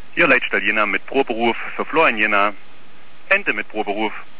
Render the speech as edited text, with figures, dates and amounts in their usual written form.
Hier Leitstall Jena mit Proberuf für Florian Jena. Ente mit Proberuf.